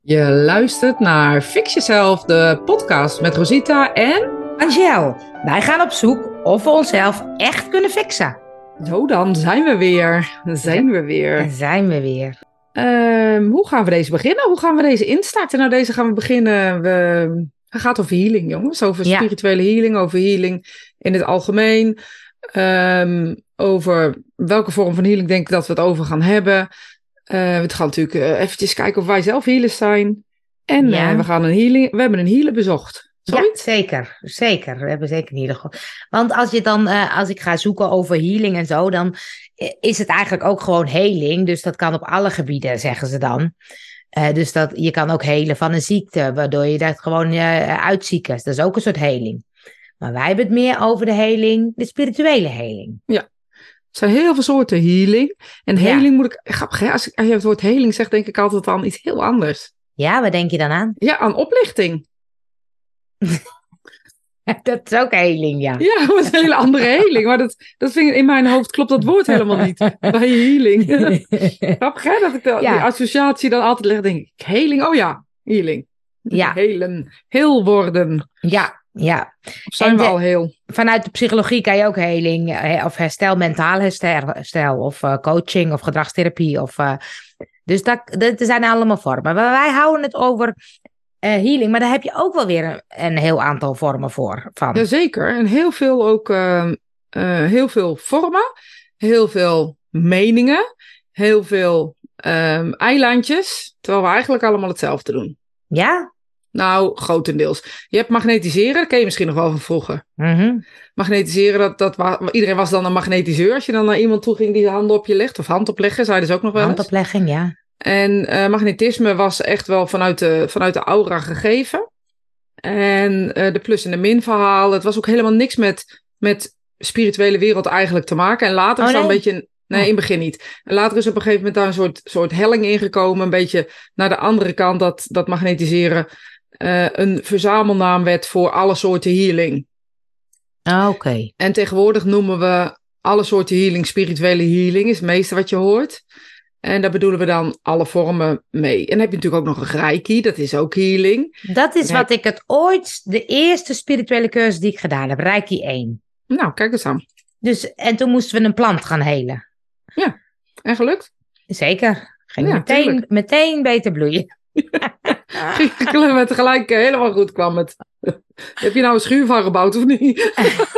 Je luistert naar Fix Jezelf, de podcast met Rosita en... Angel, wij gaan op zoek of we onszelf echt kunnen fixen. Zo dan, zijn we weer. Daar zijn we weer. Hoe gaan we deze beginnen? Hoe gaan we deze instarten? Nou, deze gaan we beginnen... Het gaat over healing, jongens. Over spirituele healing, over healing in het algemeen. Over welke vorm van healing denk ik dat we het over gaan hebben. We gaan natuurlijk eventjes kijken of wij zelf healers zijn. En we hebben een healer bezocht. Zoiets? Ja, zeker. We hebben zeker een healer. Want als ik ga zoeken over healing en zo, dan is het eigenlijk ook gewoon heling. Dus dat kan op alle gebieden, zeggen ze dan. Dus je kan ook helen van een ziekte, waardoor je dat gewoon uitzieken. Dat is ook een soort heling. Maar wij hebben het meer over de spirituele heling. Ja. Er zijn heel veel soorten healing. En healing moet ik... Grappig, als je het woord healing zegt, denk ik altijd aan iets heel anders. Ja, wat denk je dan aan? Ja, aan oplichting. Dat is ook healing, ja. Ja, dat is een hele andere healing. Maar dat vind ik, in mijn hoofd klopt dat woord helemaal niet. Bij healing. Grappig, hè? Dat ik die associatie dan altijd leg, denk ik, healing, oh ja, healing. Ja. Helen, heel worden. Ja. Of zijn we al heel? Vanuit de psychologie kan je ook heling of herstel, mentaal herstel of coaching of gedragstherapie. Dus dat zijn allemaal vormen. Maar wij houden het over healing, maar daar heb je ook wel weer een heel aantal vormen voor. Jazeker, en heel veel ook, heel veel vormen, heel veel meningen, heel veel eilandjes, terwijl we eigenlijk allemaal hetzelfde doen. Ja? Nou, grotendeels. Je hebt magnetiseren, dat ken je misschien nog wel van vroeger. Mm-hmm. Magnetiseren, iedereen was dan een magnetiseur. Als je dan naar iemand toe ging die de handen op je legt, of hand opleggen, zeiden ze ook nog wel eens. Handoplegging, ja. En magnetisme was echt wel vanuit de aura gegeven. En de plus- en de min-verhaal. Het was ook helemaal niks met spirituele wereld eigenlijk te maken. En later is dan een beetje... Nee, in het begin niet. En later is op een gegeven moment daar een soort helling ingekomen. Een beetje naar de andere kant dat magnetiseren een verzamelnaam werd voor alle soorten healing. Oké. En tegenwoordig noemen we alle soorten healing spirituele healing. Is het meeste wat je hoort. En daar bedoelen we dan alle vormen mee. En dan heb je natuurlijk ook nog een reiki, dat is ook healing. Dat is wat ik de eerste spirituele cursus die ik gedaan heb, reiki 1. Nou, kijk eens aan. En toen moesten we een plant gaan helen. Ja, en gelukt? Zeker. Ging meteen beter bloeien. Met gelijk helemaal goed kwam het. Heb je nou een schuur van gebouwd of niet?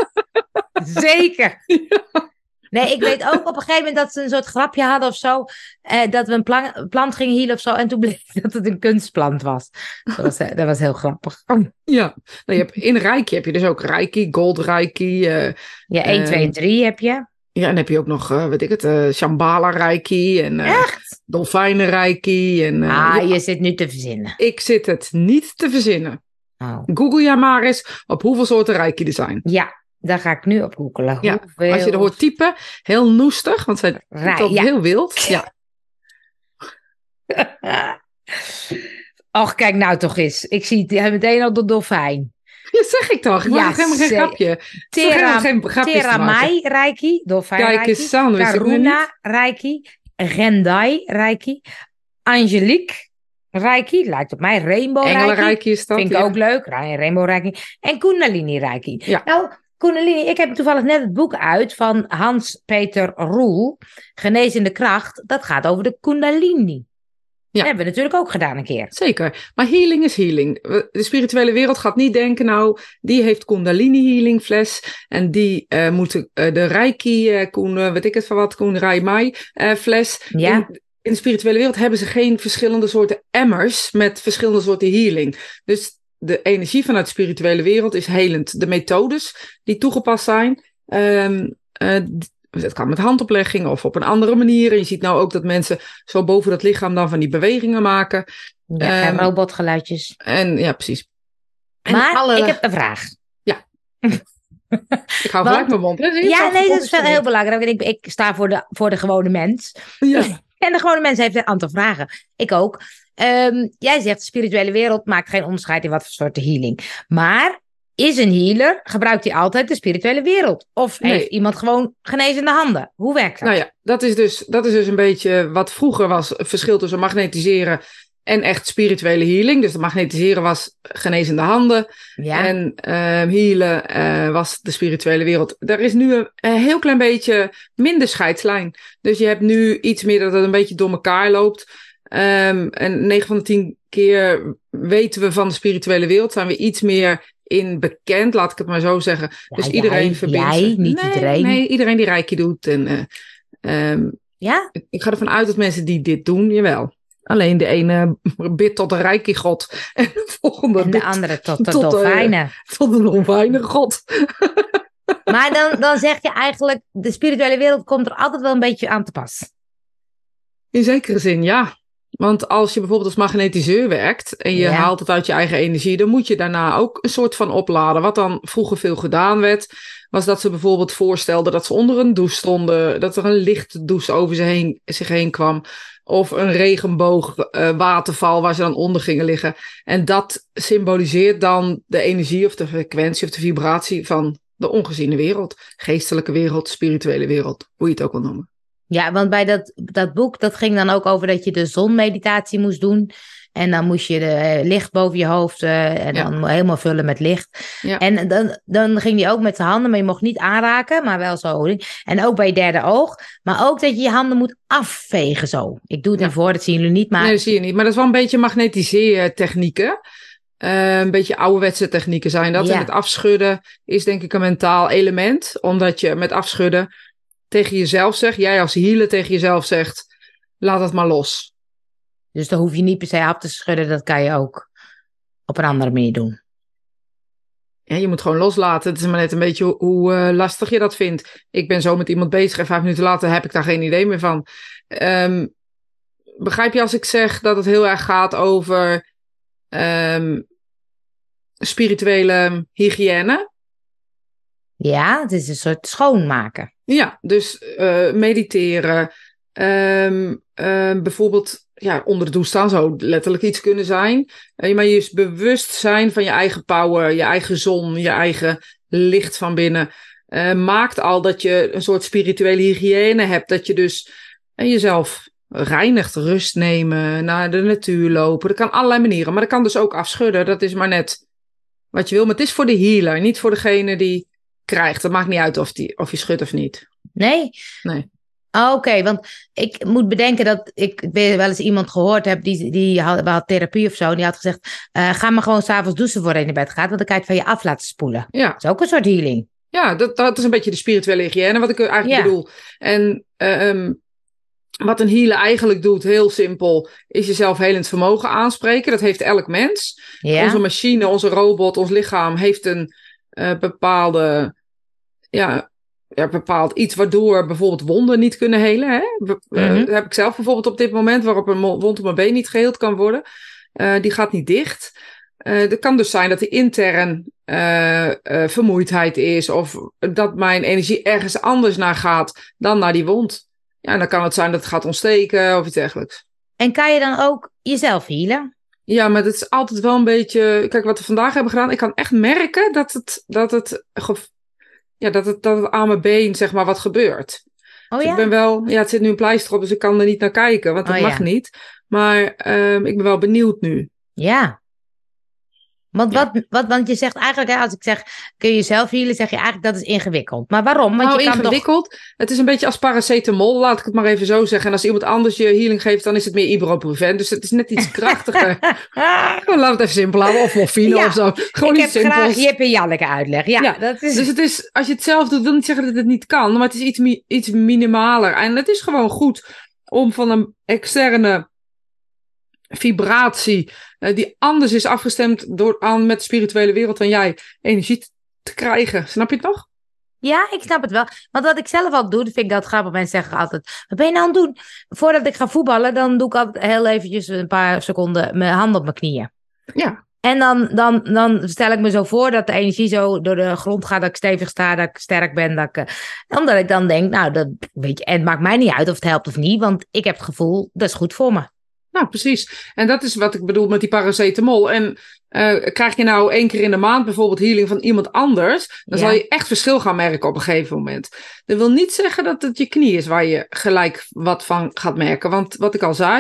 Zeker. Ja. Nee, ik weet ook op een gegeven moment dat ze een soort grapje hadden of zo. Dat we een plant gingen healen of zo. En toen bleek dat het een kunstplant was. Dat was heel grappig. Ja, nou, in Reiki heb je dus ook Reiki, Gold Reiki. 1, 2 en 3 heb je. Ja, en dan heb je ook nog, Shambhala Reiki. En, echt? Dolfijnen Reiki. En, je zit nu te verzinnen. Ik zit het niet te verzinnen. Oh. Google jij maar eens op hoeveel soorten Reiki er zijn. Ja. Daar ga ik nu op googelen. Ja, als je er hoort typen, heel noestig, want zij typt heel wild. Ja. Och, kijk nou toch eens. Ik zie meteen al de dolfijn. Ja, zeg ik toch. Ik maak helemaal geen grapje. Teramai Reiki, dolfijn Kijk eens aan. Karuna Reiki, Gendai Reiki, Angelique Reiki, lijkt op mij, Rainbow Reiki. Engelen Reiki is dat. Vind ik ook leuk, Rainbow Reiki. En Kundalini Reiki. Ja. Nou, Kundalini, ik heb toevallig net het boek uit van Hans-Peter Roel, Genezende Kracht. Dat gaat over de Kundalini. Ja. Dat hebben we natuurlijk ook gedaan een keer. Zeker, maar healing is healing. De spirituele wereld gaat niet denken, nou, die heeft Kundalini healing fles en die moet de Reiki, Koen Rai-mai fles. Ja. In de spirituele wereld hebben ze geen verschillende soorten emmers met verschillende soorten healing. Dus de energie vanuit de spirituele wereld is helend. De methodes die toegepast zijn, dat kan met handoplegging of op een andere manier. En je ziet nou ook dat mensen zo boven dat lichaam dan van die bewegingen maken. Ja, robotgeluidjes. En ja, precies. Maar ik heb een vraag. Ja. Ik hou gelijk mijn mond. Dat is wel heel belangrijk. Ik sta voor de gewone mens. Ja. En de gewone mens heeft een aantal vragen. Ik ook. Jij zegt de spirituele wereld maakt geen onderscheid in wat voor soort healing. Maar is een healer, gebruikt hij altijd de spirituele wereld? Of heeft iemand gewoon genezende handen? Hoe werkt dat? Nou ja, dat is dus een beetje wat vroeger was. Het verschil tussen magnetiseren En echt spirituele healing. Dus de magnetiseren was genezende handen. Ja. En healen was de spirituele wereld. Er is nu een heel klein beetje minder scheidslijn. Dus je hebt nu iets meer dat het een beetje door elkaar loopt. En 9 van de 10 keer weten we van de spirituele wereld. Zijn we iets meer in bekend, laat ik het maar zo zeggen. Ja, dus iedereen verbindt zich. niet iedereen. Nee, iedereen die reiki doet. En Ja? ik ga ervan uit dat mensen die dit doen, jawel. Alleen de ene bidt tot de reiki-god. En de volgende En de bidt andere tot de dolfijnen. tot de dolfijnen-god. Maar dan zeg je eigenlijk, de spirituele wereld komt er altijd wel een beetje aan te pas. In zekere zin, ja. Want als je bijvoorbeeld als magnetiseur werkt en je haalt het uit je eigen energie, dan moet je daarna ook een soort van opladen. Wat dan vroeger veel gedaan werd, was dat ze bijvoorbeeld voorstelden dat ze onder een douche stonden, dat er een lichtdouche over zich heen kwam. Of een regenboog waterval waar ze dan onder gingen liggen. En dat symboliseert dan de energie of de frequentie of de vibratie van de ongeziene wereld. Geestelijke wereld, spirituele wereld, hoe je het ook wil noemen. Ja, want bij dat boek, dat ging dan ook over dat je de zonmeditatie moest doen. En dan moest je de licht boven je hoofd en dan helemaal vullen met licht. Ja. En dan ging die ook met de handen, maar je mocht niet aanraken, maar wel zo. En ook bij je derde oog. Maar ook dat je je handen moet afvegen zo. Ik doe het niet voor, dat zien jullie niet. Maar... Nee, dat zie je niet. Maar dat is wel een beetje magnetiseertechnieken. Een beetje ouderwetse technieken zijn dat. Ja. En het afschudden is denk ik een mentaal element. Omdat je met afschudden tegen jezelf zegt, jij als healer tegen jezelf zegt, laat het maar los. Dus dan hoef je niet per se af te schudden, dat kan je ook op een andere manier doen. Ja, je moet gewoon loslaten. Het is maar net een beetje hoe lastig je dat vindt. Ik ben zo met iemand bezig en 5 minuten later heb ik daar geen idee meer van. Begrijp je als ik zeg dat het heel erg gaat over spirituele hygiëne? Ja, het is een soort schoonmaken. Ja, dus mediteren. Bijvoorbeeld onder de douche staan zou letterlijk iets kunnen zijn. Maar je is bewust zijn van je eigen power, je eigen zon, je eigen licht van binnen. Maakt al dat je een soort spirituele hygiëne hebt. Dat je dus jezelf reinigt, rust nemen, naar de natuur lopen. Dat kan allerlei manieren, maar dat kan dus ook afschudden. Dat is maar net wat je wil. Maar het is voor de healer, niet voor degene die krijgt. Dat maakt niet uit of je schudt of niet. Nee? Nee. Oké, want ik moet bedenken dat ik wel eens iemand gehoord heb die had therapie of zo. Die had gezegd, ga maar gewoon 's avonds douchen voordat je naar bed gaat. Want dan kan je het van je af laten spoelen. Ja. Dat is ook een soort healing. Ja, dat is een beetje de spirituele hygiëne wat ik eigenlijk bedoel. En wat een healer eigenlijk doet, heel simpel, is jezelf helend vermogen aanspreken. Dat heeft elk mens. Ja. Onze machine, onze robot, ons lichaam heeft een bepaalde... bepaald iets waardoor bijvoorbeeld wonden niet kunnen helen. Hè? Dat heb ik zelf bijvoorbeeld op dit moment, waarop een wond op mijn been niet geheeld kan worden. Die gaat niet dicht. Het kan dus zijn dat die intern vermoeidheid is, of dat mijn energie ergens anders naar gaat dan naar die wond. Ja, dan kan het zijn dat het gaat ontsteken of iets dergelijks. En kan je dan ook jezelf healen? Ja, maar het is altijd wel een beetje... Kijk, wat we vandaag hebben gedaan, ik kan echt merken dat het aan mijn been, zeg maar, wat gebeurt. Oh, dus ja? ik ben wel... Ja, het zit nu een pleister op, dus ik kan er niet naar kijken, want dat mag niet. Maar ik ben wel benieuwd nu. Ja. Want je zegt eigenlijk, hè, als ik zeg, kun je jezelf healen, zeg je eigenlijk dat is ingewikkeld. Maar waarom? Want je kan ingewikkeld? Toch... Het is een beetje als paracetamol, laat ik het maar even zo zeggen. En als iemand anders je healing geeft, dan is het meer ibuprofen. Dus het is net iets krachtiger. Gewoon laat het even simpel houden. Of morfine of zo. Gewoon iets simpels. Graag Jip en Janneke uitleg. Ja, dat is... Dus het is, als je het zelf doet, wil niet zeggen dat het niet kan. Maar het is iets minimaler. En het is gewoon goed om van een externe vibratie die anders is afgestemd met de spirituele wereld dan jij, energie te krijgen. Snap je het nog? Ja, ik snap het wel. Want wat ik zelf al doe, dat vind ik dat grappig. Mensen zeggen altijd, wat ben je nou aan het doen? Voordat ik ga voetballen, dan doe ik altijd heel eventjes een paar seconden mijn hand op mijn knieën. Ja. En dan stel ik me zo voor dat de energie zo door de grond gaat, dat ik stevig sta, dat ik sterk ben. Omdat ik dan denk, nou, weet je, en het maakt mij niet uit of het helpt of niet, want ik heb het gevoel, dat is goed voor me. Nou, precies. En dat is wat ik bedoel met die paracetamol. En krijg je nou 1 keer in de maand bijvoorbeeld healing van iemand anders, dan zal je echt verschil gaan merken op een gegeven moment. Dat wil niet zeggen dat het je knie is waar je gelijk wat van gaat merken. Want wat ik al zei,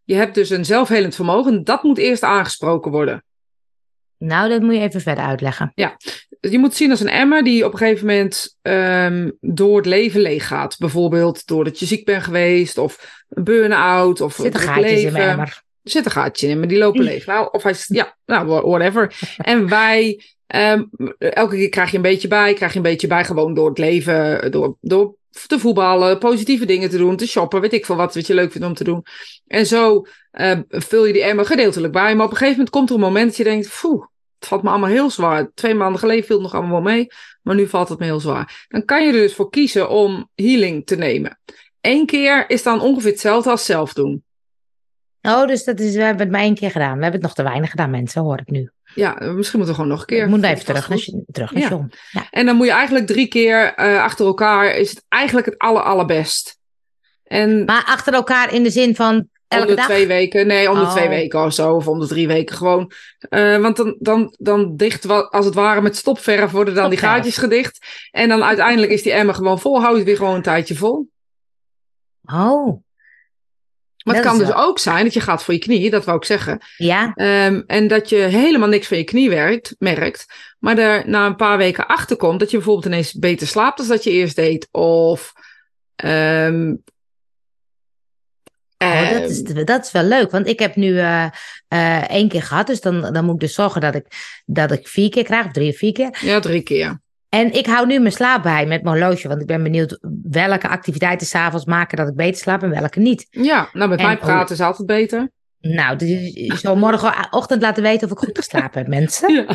Je hebt dus een zelfhelend vermogen. Dat moet eerst aangesproken worden. Nou, dat moet je even verder uitleggen. Ja, je moet zien als een emmer die op een gegeven moment door het leven leeg gaat. Bijvoorbeeld doordat je ziek bent geweest of een burn-out. Of Zitten het gaatjes leven. in mijn emmer. Er zitten gaatjes in, maar die lopen leeg. Nou, of hij, ja, nou, whatever. En wij, elke keer krijg je een beetje bij gewoon door het leven, door te voetballen, positieve dingen te doen, te shoppen, weet ik veel wat je leuk vindt om te doen. En zo vul je die emmer gedeeltelijk bij. Maar op een gegeven moment komt er een moment dat je denkt, het valt me allemaal heel zwaar. 2 maanden geleden viel het nog allemaal wel mee, maar nu valt het me heel zwaar. Dan kan je er dus voor kiezen om healing te nemen. 1 keer is dan ongeveer hetzelfde als zelf doen. Oh, dus we hebben het maar 1 keer gedaan. We hebben het nog te weinig gedaan, mensen, hoor ik nu. Ja, misschien moeten we gewoon nog een keer. Ik moet even terug naar John. Ja. En dan moet je eigenlijk 3 keer achter elkaar, is het eigenlijk het allerbest. Maar achter elkaar in de zin van elke dag? 2 weken. Nee, om de 2 weken of zo. Of om de 3 weken gewoon. Want dan dicht, als het ware met stopverf worden dan die gaatjes gedicht. En dan uiteindelijk is die emmer gewoon vol. Hou je het weer gewoon een tijdje vol. Oh. Maar het kan dus ook zijn dat je gaat voor je knie, dat wou ik zeggen. Ja. En dat je helemaal niks van je knie merkt. Maar er na een paar weken achter komt dat je bijvoorbeeld ineens beter slaapt dan dat je eerst deed. Of... dat is wel leuk, want ik heb nu 1 keer gehad. Dus dan moet ik dus zorgen dat ik 4 keer krijg, of 3 of 4 keer. Ja, 3 keer. En ik hou nu mijn slaap bij met mijn horloge. Want ik ben benieuwd welke activiteiten 's avonds maken dat ik beter slaap en welke niet. Ja, nou met mij praten is altijd beter. Nou, dus je zal morgenochtend laten weten of ik goed geslapen heb, mensen. Ja.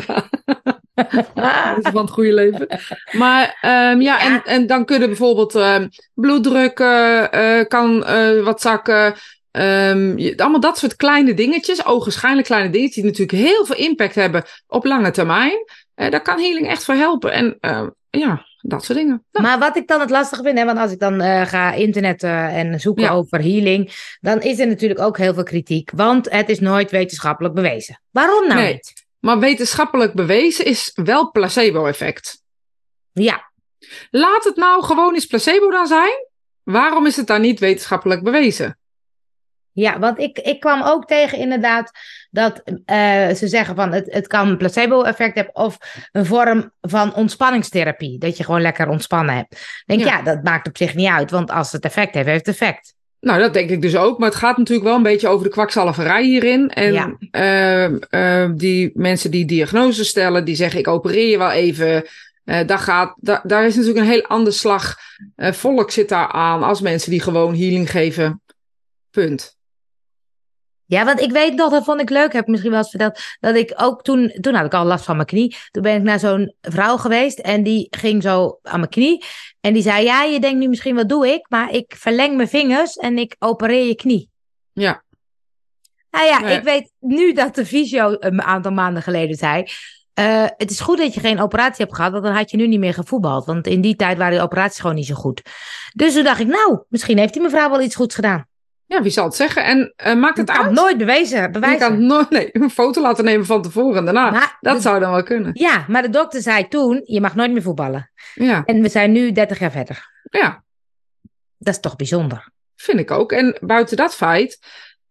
Dat is van het goede leven. Maar en dan kunnen bijvoorbeeld bloeddruk kan wat zakken. Allemaal dat soort kleine dingetjes, ogenschijnlijk kleine dingetjes, die natuurlijk heel veel impact hebben op lange termijn. Daar kan healing echt voor helpen. En dat soort dingen. Nou. Maar wat ik dan het lastige vind, want als ik dan ga internetten en zoeken over healing, dan is er natuurlijk ook heel veel kritiek. Want het is nooit wetenschappelijk bewezen. Waarom nou niet? Maar wetenschappelijk bewezen is wel placebo-effect. Ja. Laat het nou gewoon eens placebo dan zijn. Waarom is het dan niet wetenschappelijk bewezen? Ja, want ik kwam ook tegen inderdaad dat ze zeggen van het kan een placebo-effect hebben of een vorm van ontspanningstherapie. Dat je gewoon lekker ontspannen hebt. Denk dat maakt op zich niet uit, want als het effect heeft, heeft het effect. Nou, dat denk ik dus ook. Maar het gaat natuurlijk wel een beetje over de kwakzalverij hierin. En die mensen die diagnose stellen, die zeggen ik opereer je wel even. Daar is natuurlijk een heel ander slag volk zit daar aan als mensen die gewoon healing geven. Punt. Ja, want ik weet nog, dat vond ik leuk, heb ik misschien wel eens verteld, dat ik ook toen had ik al last van mijn knie. Toen ben ik naar zo'n vrouw geweest en die ging zo aan mijn knie. En die zei, ja, je denkt nu misschien, wat doe ik? Maar ik verleng mijn vingers en ik opereer je knie. Ja. Nou ja, ik weet nu dat de fysio een aantal maanden geleden zei, het is goed dat je geen operatie hebt gehad, want dan had je nu niet meer gevoetbald. Want in die tijd waren die operaties gewoon niet zo goed. Dus toen dacht ik, nou, misschien heeft die mevrouw wel iets goeds gedaan. Ja, wie zal het zeggen? En maakt het uit? Ik kan nooit bewijzen. Je kan nooit een foto laten nemen van tevoren en daarna. Maar dat zou dan wel kunnen. Ja, maar de dokter zei toen, je mag nooit meer voetballen. Ja. En we zijn nu 30 jaar verder. Ja. Dat is toch bijzonder. Vind ik ook. En buiten dat feit,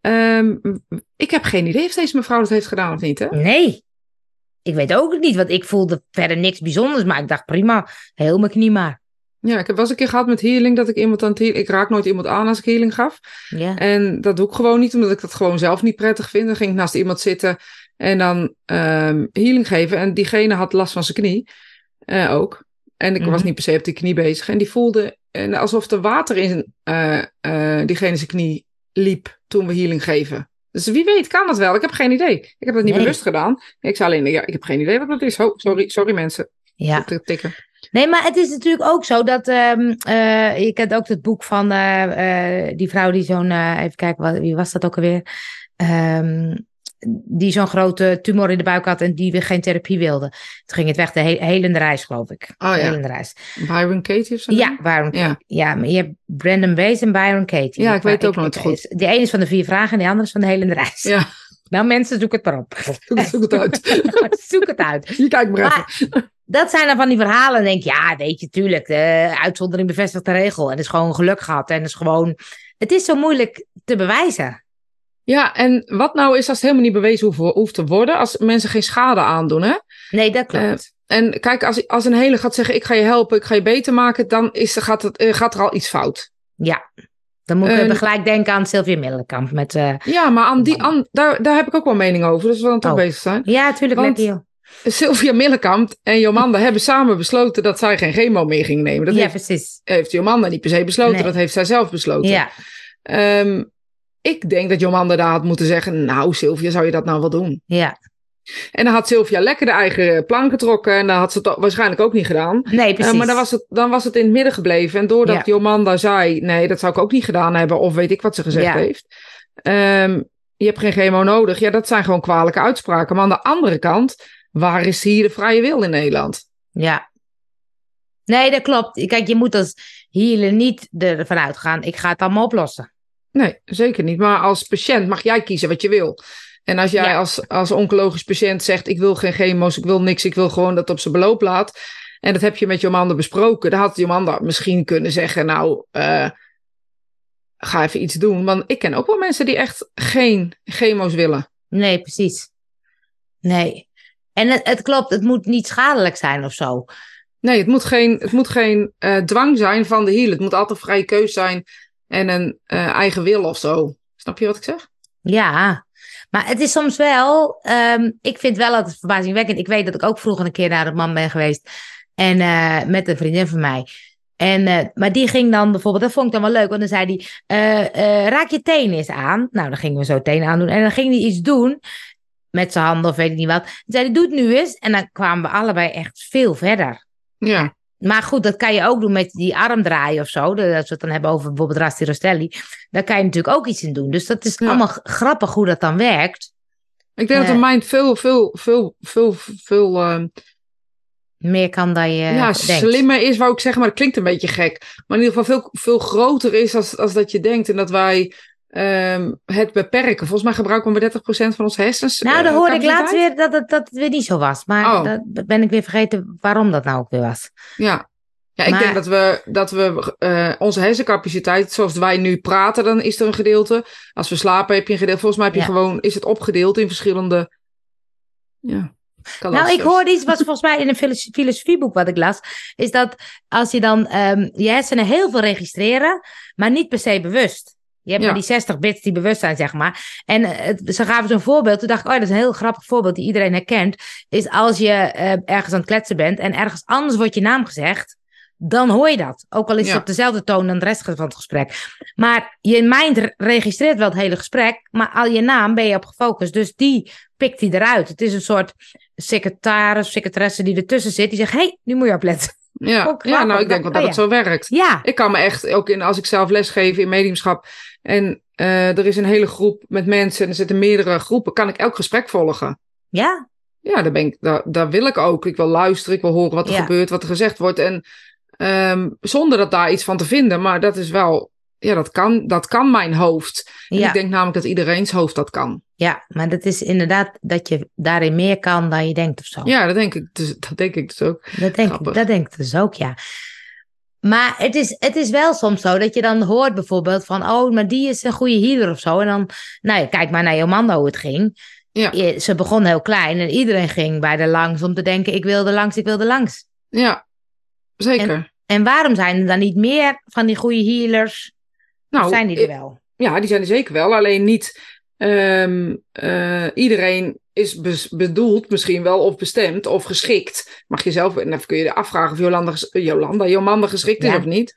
ik heb geen idee of deze mevrouw dat heeft gedaan of niet, hè? Nee. Ik weet ook niet, want ik voelde verder niks bijzonders. Maar ik dacht, prima, heel mijn knie maar. Ja, ik heb wel eens een keer gehad met healing dat ik iemand aan het healing... Ik raak nooit iemand aan als ik healing gaf. Ja. En dat doe ik gewoon niet, omdat ik dat gewoon zelf niet prettig vind. Dan ging ik naast iemand zitten en dan healing geven. En diegene had last van zijn knie ook. En ik was niet per se op die knie bezig. En die voelde alsof er water in diegene zijn knie liep toen we healing geven. Dus wie weet kan dat wel. Ik heb geen idee. Ik heb dat niet bewust gedaan. Ik zei alleen, ik heb geen idee wat dat is. Sorry mensen. Ja. Tikken. Nee, maar het is natuurlijk ook zo dat... je kent ook het boek van die vrouw die zo'n... even kijken, wie was dat ook alweer? Die zo'n grote tumor in de buik had en die weer geen therapie wilde. Toen ging het weg, de helende reis, geloof ik. Oh ja. Helende reis. Byron Katie of zo? Ja, Byron Katie. Ja, maar je hebt Brandon Bass en Byron Katie. Ja, ik weet het ook nooit goed. De ene is van de 4 vragen en de andere is van de helende reis. Ja. Nou mensen, zoek het maar op. Zoek het uit. Zoek het uit. Je kijkt maar even. Dat zijn dan van die verhalen en denk je, ja, weet je, tuurlijk, de uitzondering bevestigt de regel. En het is gewoon geluk gehad en het is gewoon... Het is zo moeilijk te bewijzen. Ja, en wat nou is als het helemaal niet bewezen hoeft te worden, als mensen geen schade aandoen, hè? Nee, dat klopt. En kijk, als een hele gaat zeggen, ik ga je helpen, ik ga je beter maken, dan gaat er al iets fout. Ja, dan moet ik gelijk denken aan Sylvia Middelkamp. Ja, maar daar heb ik ook wel een mening over, dus we dan toch bezig zijn. Ja, tuurlijk, lekker joh. Sylvia Middelkamp en Jomanda hebben samen besloten dat zij geen chemo meer ging nemen. Dat precies. Heeft Jomanda niet per se besloten, dat heeft zij zelf besloten. Ja. Ik denk dat Jomanda daar had moeten zeggen, nou Sylvia, zou je dat nou wel doen? Ja. En dan had Sylvia lekker de eigen plan getrokken en dan had ze het waarschijnlijk ook niet gedaan. Nee, precies. Maar dan was het in het midden gebleven. En doordat Jomanda zei, nee, dat zou ik ook niet gedaan hebben, of weet ik wat ze gezegd heeft. Je hebt geen chemo nodig. Ja, dat zijn gewoon kwalijke uitspraken. Maar aan de andere kant, waar is hier de vrije wil in Nederland? Ja. Nee, dat klopt. Kijk, je moet als healer niet ervan uitgaan, ik ga het allemaal oplossen. Nee, zeker niet. Maar als patiënt mag jij kiezen wat je wil. En als jij als oncologisch patiënt zegt, ik wil geen chemo's, ik wil niks, ik wil gewoon dat het op zijn beloop laat. En dat heb je met Jomanda besproken. Dan had Jomanda misschien kunnen zeggen, nou, ga even iets doen. Want ik ken ook wel mensen die echt geen chemo's willen. Nee, precies. Nee. En het klopt, het moet niet schadelijk zijn of zo. Nee, het moet geen dwang zijn van de healer. Het moet altijd vrije keus zijn en een eigen wil of zo. Snap je wat ik zeg? Ja, maar het is soms wel... ik vind wel altijd verbazingwekkend. Ik weet dat ik ook vroeger een keer naar een man ben geweest. En met een vriendin van mij. Maar die ging dan bijvoorbeeld... Dat vond ik dan wel leuk. Want dan zei hij... raak je tenen eens aan. Nou, dan gingen we zo tenen aandoen. En dan ging hij iets doen... Met zijn handen of weet ik niet wat. Dan zei hij, doe het nu eens. En dan kwamen we allebei echt veel verder. Ja. Maar goed, dat kan je ook doen met die arm draaien of zo. Als we het dan hebben over bijvoorbeeld Rasti Rostelli. Daar kan je natuurlijk ook iets in doen. Dus dat is allemaal grappig hoe dat dan werkt. Ik denk dat de mind veel meer kan dan je denkt. Slimmer is, wou ik zeggen. Maar dat klinkt een beetje gek. Maar in ieder geval veel groter is als dat je denkt. En dat wij het beperken. Volgens mij gebruiken we maar 30% van onze hersens. Nou, dan hoorde ik laatst weer dat het weer niet zo was. Maar dat ben ik weer vergeten waarom dat nou ook weer was. Ja, ik denk dat we onze hersencapaciteit, zoals wij nu praten, dan is er een gedeelte. Als we slapen heb je een gedeelte. Volgens mij heb je gewoon, is het opgedeeld in verschillende Nou, ik hoorde iets, was volgens mij in een filosofieboek wat ik las, is dat als je dan je hersenen heel veel registreren, maar niet per se bewust. Je hebt maar die 60 bits die bewust zijn, zeg maar. En ze gaven zo'n voorbeeld. Toen dacht ik, dat is een heel grappig voorbeeld die iedereen herkent. Is als je ergens aan het kletsen bent en ergens anders wordt je naam gezegd, dan hoor je dat. Ook al is het op dezelfde toon dan de rest van het gesprek. Maar je mind registreert wel het hele gesprek, maar al je naam ben je op gefocust. Dus die pikt hij eruit. Het is een soort secretaresse die ertussen zit. Die zegt, hey, nu moet je opletten. Ja, nou, ik denk wel dat het zo werkt. Ja. Ik kan me echt, ook als ik zelf lesgeef in mediumschap en er is een hele groep met mensen en er zitten meerdere groepen, kan ik elk gesprek volgen. Ja. Ja, daar wil ik ook. Ik wil luisteren, ik wil horen wat er gebeurt, wat er gezegd wordt. En zonder dat daar iets van te vinden, maar dat is wel, dat kan mijn hoofd. En ik denk namelijk dat iedereen's hoofd dat kan. Ja, maar dat is inderdaad dat je daarin meer kan dan je denkt of zo. Ja, dat denk ik dus ook. Dat denk ik dus ook, ja. Maar het is wel soms zo dat je dan hoort bijvoorbeeld van, oh, maar die is een goede healer of zo. En dan, nou, kijk maar naar Jomanda hoe het ging. Ja. Ze begon heel klein en iedereen ging bij de langs om te denken, ik wilde langs. Ja, zeker. En waarom zijn er dan niet meer van die goede healers? Nou, zijn die er wel? Ja, die zijn er zeker wel. Alleen niet iedereen is bedoeld misschien wel of bestemd of geschikt. Mag je zelf, en even kun je afvragen of Jomanda geschikt is of niet.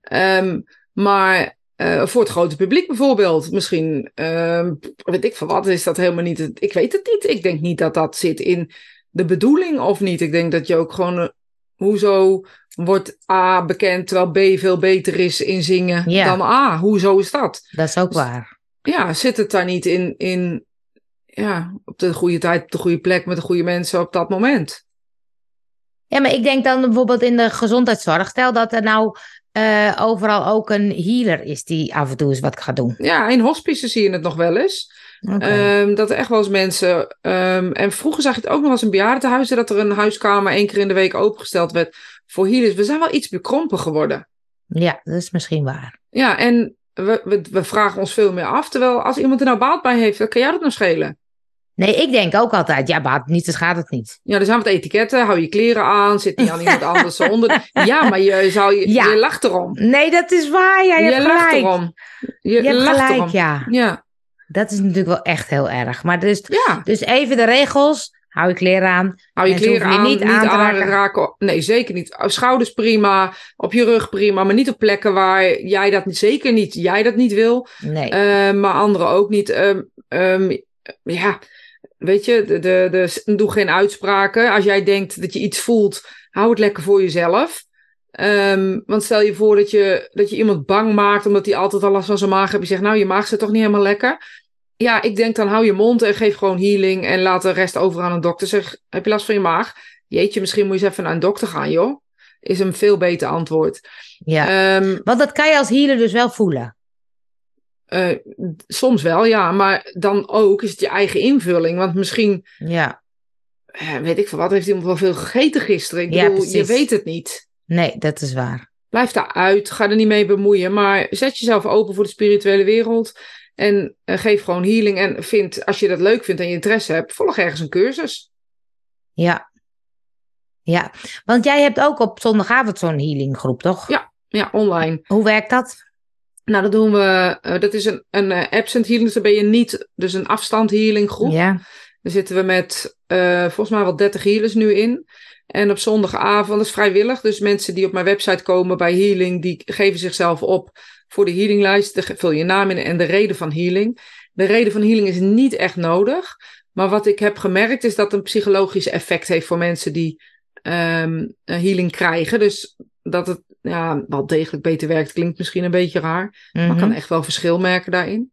Maar voor het grote publiek bijvoorbeeld. Misschien, weet ik van wat, is dat helemaal niet. Ik weet het niet. Ik denk niet dat dat zit in de bedoeling of niet. Ik denk dat je ook gewoon, hoezo wordt A bekend terwijl B veel beter is in zingen dan A. Hoezo is dat? Dat is ook waar. Ja, zit het daar niet in op de goede tijd, op de goede plek, met de goede mensen op dat moment? Ja, maar ik denk dan bijvoorbeeld in de gezondheidszorg. Stel dat er nou overal ook een healer is die af en toe eens wat gaat doen. Ja, in hospices zie je het nog wel eens. Okay. Dat er echt wel eens mensen... en vroeger zag je het ook nog als een bejaardentehuizen, dat er een huiskamer 1 keer in de week opengesteld werd voor healers. We zijn wel iets bekrompen geworden. Ja, dat is misschien waar. Ja, en we vragen ons veel meer af. Terwijl als iemand er nou baat bij heeft, dan kan jij dat nou schelen. Nee, ik denk ook altijd, ja, baat niet, dus gaat het niet. Ja, dus aan het etiketten, hou je kleren aan, zit niet aan iemand anders onder. Ja, maar je lacht erom. Nee, dat is waar, ja, je hebt lacht gelijk. erom. Je hebt lacht gelijk, erom. ja. Ja. Dat is natuurlijk wel echt heel erg. Maar dus even de regels, hou je kleren aan. Hou je kleren aan, niet aan te raken. Nee, zeker niet. Schouders prima, op je rug prima, maar niet op plekken waar jij dat zeker niet, jij dat niet wil. Nee. Maar anderen ook niet. Ja, weet je, doe geen uitspraken. Als jij denkt dat je iets voelt, hou het lekker voor jezelf. Want stel je voor dat je iemand bang maakt omdat hij altijd al last van zijn maag heeft. Je zegt, nou, je maag zit toch niet helemaal lekker. Ja, ik denk dan hou je mond en geef gewoon healing en laat de rest over aan een dokter. Zeg, heb je last van je maag? Jeetje, misschien moet je eens even naar een dokter gaan, joh. Is een veel beter antwoord. Ja, want dat kan je als healer dus wel voelen. Soms wel, ja. Maar dan ook is het je eigen invulling. Want misschien, weet ik veel wat, heeft iemand wel veel gegeten gisteren. Ik bedoel, je weet het niet. Nee, dat is waar. Blijf daaruit, ga er niet mee bemoeien. Maar zet jezelf open voor de spirituele wereld. En geef gewoon healing. En als je dat leuk vindt en je interesse hebt, volg ergens een cursus. Ja. Ja, want jij hebt ook op zondagavond zo'n healinggroep, toch? Ja, online. Hoe werkt dat? Nou, dat doen we. Dat is een absent healing. Dus dan ben je niet. Dus een afstand healing groep. Ja. Daar zitten we met volgens mij wel 30 healers nu in. En op zondagavond, dat is vrijwillig. Dus mensen die op mijn website komen bij healing, die geven zichzelf op voor de healinglijst. Daar vul je naam in en de reden van healing. De reden van healing is niet echt nodig. Maar wat ik heb gemerkt is dat het een psychologisch effect heeft voor mensen die healing krijgen. Dus dat het wel degelijk beter werkt. Klinkt misschien een beetje raar. Maar ik kan echt wel verschil merken daarin.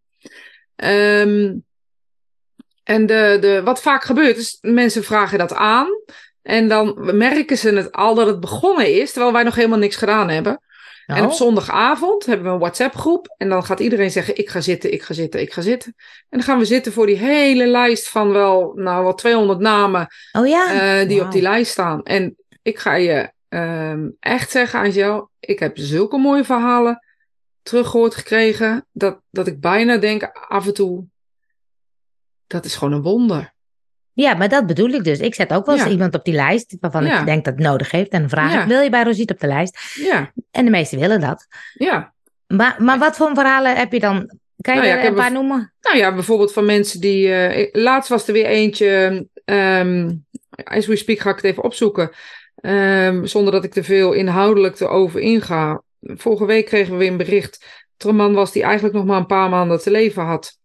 En wat vaak gebeurt is, mensen vragen dat aan. En dan merken ze het al dat het begonnen is, terwijl wij nog helemaal niks gedaan hebben. Oh. En op zondagavond hebben we een WhatsApp-groep. En dan gaat iedereen zeggen, ik ga zitten, ik ga zitten, ik ga zitten. En dan gaan we zitten voor die hele lijst van wel 200 namen die op die lijst staan. En ik ga je echt zeggen, Angel, ik heb zulke mooie verhalen teruggehoord gekregen, dat ik bijna denk af en toe, dat is gewoon een wonder. Ja, maar dat bedoel ik dus. Ik zet ook wel eens iemand op die lijst waarvan ik denk dat het nodig heeft. En dan vraag ik, wil je bij Rosiet op de lijst? Ja. En de meesten willen dat. Ja. Maar wat voor verhalen heb je dan? Kan je er een paar noemen? Nou ja, bijvoorbeeld van mensen die... laatst was er weer eentje... as we speak ga ik het even opzoeken. Zonder dat ik er veel inhoudelijk erover inga. Vorige week kregen we weer een bericht dat er een man was die eigenlijk nog maar een paar maanden te leven had.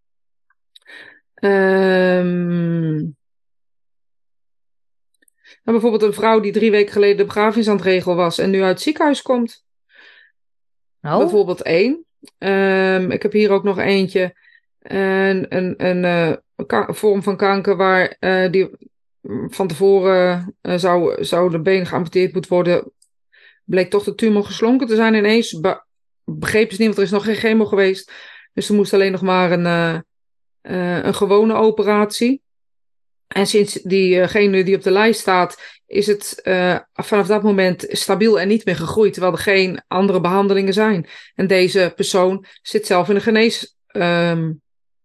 Bijvoorbeeld een vrouw die 3 weken geleden de begrafenis aan het regelen was en nu uit het ziekenhuis komt. Oh. Bijvoorbeeld 1. Ik heb hier ook nog eentje. Een vorm van kanker waar die van tevoren zou de been geamputeerd moeten worden. Bleek toch de tumor geslonken te zijn ineens. Begrepen ze niet, want er is nog geen chemo geweest. Dus er moest alleen nog maar een gewone operatie. En sinds diegene die op de lijst staat, is het vanaf dat moment stabiel en niet meer gegroeid, terwijl er geen andere behandelingen zijn. En deze persoon zit zelf in de geneeskunde.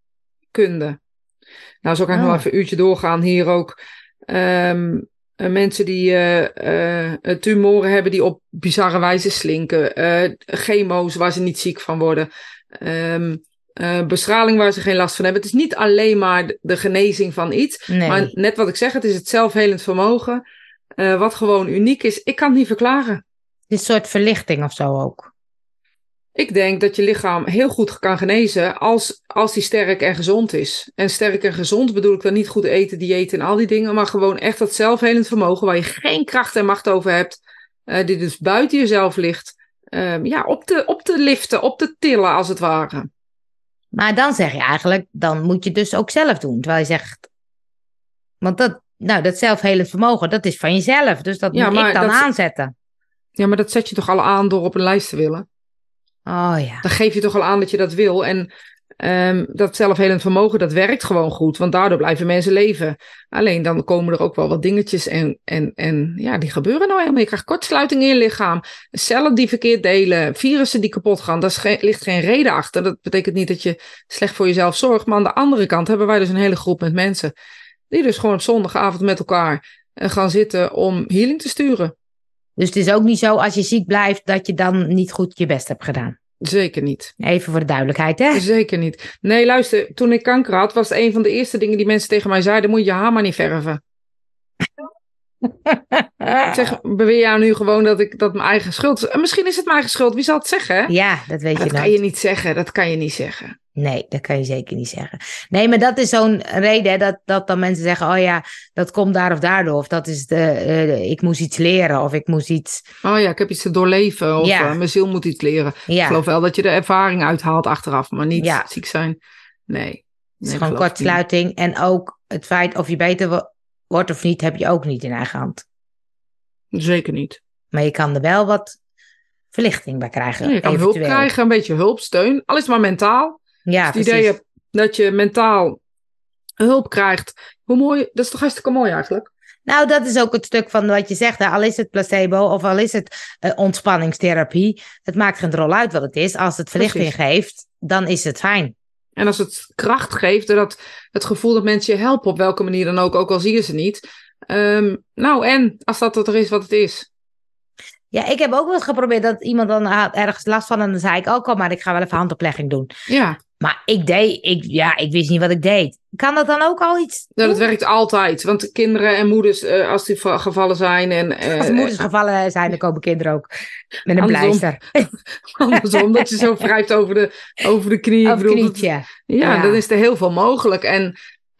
Nou, zo kan ik nog even een uurtje doorgaan. Hier ook mensen die tumoren hebben die op bizarre wijze slinken. Chemo's waar ze niet ziek van worden. Bestraling waar ze geen last van hebben. Het is niet alleen maar de genezing van iets. Nee. Maar net wat ik zeg, het is het zelfhelend vermogen. Wat gewoon uniek is. Ik kan het niet verklaren. Het is een soort verlichting of zo ook. Ik denk dat je lichaam heel goed kan genezen als die sterk en gezond is. En sterk en gezond bedoel ik dan niet goed eten, dieet en al die dingen. Maar gewoon echt dat zelfhelend vermogen waar je geen kracht en macht over hebt. Die dus buiten jezelf ligt. Op te liften, op te tillen als het ware. Maar dan zeg je eigenlijk, dan moet je het dus ook zelf doen. Terwijl je zegt, want dat zelfhelend vermogen, dat is van jezelf. Dus dat moet ik dan aanzetten. Ja, maar dat zet je toch al aan door op een lijst te willen? Oh ja. Dan geef je toch al aan dat je dat wil. En Dat zelfhelend vermogen, dat werkt gewoon goed. Want daardoor blijven mensen leven. Alleen dan komen er ook wel wat dingetjes. En ja, die gebeuren nou helemaal. Je krijgt kortsluiting in je lichaam. Cellen die verkeerd delen. Virussen die kapot gaan. Daar ligt geen reden achter. Dat betekent niet dat je slecht voor jezelf zorgt. Maar aan de andere kant hebben wij dus een hele groep met mensen. Die dus gewoon op zondagavond met elkaar gaan zitten om healing te sturen. Dus het is ook niet zo als je ziek blijft dat je dan niet goed je best hebt gedaan. Zeker niet. Even voor de duidelijkheid, hè? Zeker niet. Nee, luister, toen ik kanker had, was een van de eerste dingen die mensen tegen mij zeiden, moet je haar maar niet verven. Ik zeg, beweer jij nu gewoon dat mijn eigen schuld is? En misschien is het mijn eigen schuld, wie zal het zeggen? Hè? Ja, dat weet je Dat nooit. kan je niet zeggen, dat kan je niet zeggen. Nee, dat kan je zeker niet zeggen. Nee, maar dat is zo'n reden hè, dat dan mensen zeggen, oh ja, dat komt daar of daardoor. Of dat is ik moest iets leren of ik moest iets... Oh ja, ik heb iets te doorleven of mijn ziel moet iets leren. Ja. Ik geloof wel dat je de ervaring uithaalt achteraf, maar niet ziek zijn. Nee. Het is gewoon kortsluiting. En ook het feit of je beter wordt of niet, heb je ook niet in eigen hand. Zeker niet. Maar je kan er wel wat verlichting bij krijgen. Ja, je kan hulp krijgen, een beetje hulp, steun. Al is het maar mentaal. Ja, het idee dat je mentaal hulp krijgt. Hoe mooi, dat is toch hartstikke mooi eigenlijk? Nou, dat is ook het stuk van wat je zegt. Hè? Al is het placebo of al is het ontspanningstherapie. Het maakt geen rol uit wat het is. Als het verlichting geeft, dan is het fijn. En als het kracht geeft, dat het gevoel dat mensen je helpen op welke manier dan ook al zie je ze niet. Nou, en als dat er is wat het is. Ja, ik heb ook wel eens geprobeerd dat iemand dan had ergens last van. En dan zei ik ook al, maar ik ga wel even handoplegging doen. Ja. Maar ik wist niet wat ik deed. Kan dat dan ook al iets? Ja, dat werkt altijd. Want kinderen en moeders, als die gevallen zijn... als de moeders gevallen zijn, dan komen kinderen ook met een pleister. Andersom, dat je zo wrijft over de knie. Over het knietje. Ja, dan is er heel veel mogelijk. En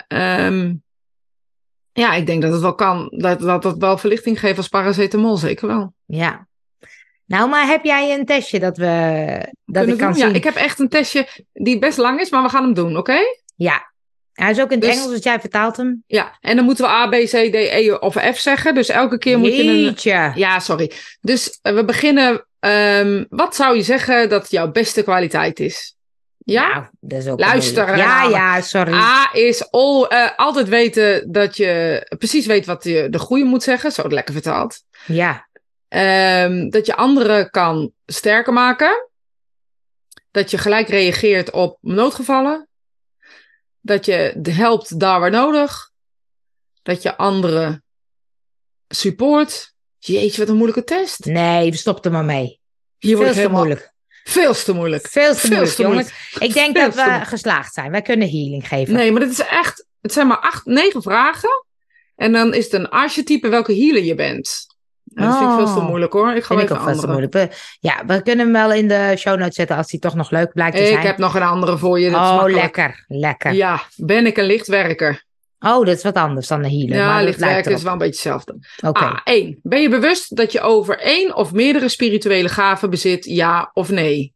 ja, ik denk dat het wel kan. Dat wel verlichting geeft als paracetamol, zeker wel. Ja. Nou, maar heb jij een testje dat ik kan zien? Ja, ik heb echt een testje die best lang is, maar we gaan hem doen, oké? Ja. Hij is ook in het Engels, dus jij vertaalt hem. Ja, en dan moeten we A, B, C, D, E of F zeggen. Dus elke keer moet je een... Ja, sorry. Dus we beginnen... wat zou je zeggen dat jouw beste kwaliteit is? Ja? Nou, dat is ook luister. Ja, sorry. A is altijd weten dat je precies weet wat je de goede moet zeggen. Zo lekker vertaald. Ja. Dat je anderen kan sterker maken. Dat je gelijk reageert op noodgevallen. Dat je helpt daar waar nodig. Dat je anderen support. Jeetje, wat een moeilijke test. Nee, stop er maar mee. Hier wordt veel te moeilijk. Veel te moeilijk. Veel te moeilijk, jongens. Ik denk dat we geslaagd zijn. Wij kunnen healing geven. Nee, maar dit is echt... Het zijn maar 9 vragen. En dan is het een archetype welke healer je bent. En dat vind ik veel te moeilijk hoor. Ik ga even andere. We kunnen hem wel in de show notes zetten als die toch nog leuk blijkt te zijn. Ik heb nog een andere voor je. Dat is lekker. Ja, ben ik een lichtwerker? Oh, dat is wat anders dan een healer. Ja, maar lichtwerker is wel een beetje hetzelfde. Oké. 1. Ben je bewust dat je over 1 of meerdere spirituele gaven bezit, ja of nee?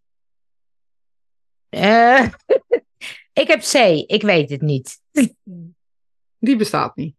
Ik heb C. Ik weet het niet. Die bestaat niet.